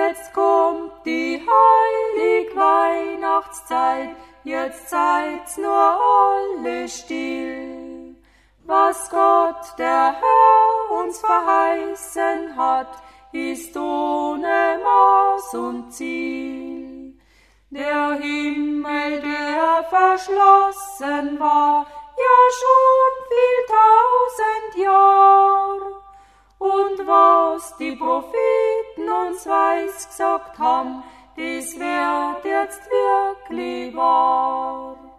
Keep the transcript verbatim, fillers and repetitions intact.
jetzt kommt die heilig Weihnachtszeit, jetzt seid's nur alle still. Was Gott, der Herr, uns verheißen hat, ist ohne Maß und Ziel. Der Himmel, der verschlossen war, ja schon viel tausend Jahr. Und was die Propheten uns weiß gesagt haben, das wird jetzt wirklich wahr.